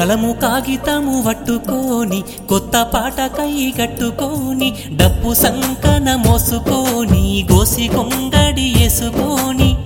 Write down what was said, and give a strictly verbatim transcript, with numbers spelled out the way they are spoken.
కలము కాగితము పట్టుకొని కొత్త పాట కై కట్టుకొని డప్పు సంకన మోసుకొని గోసి కొంగడి వేసుకొని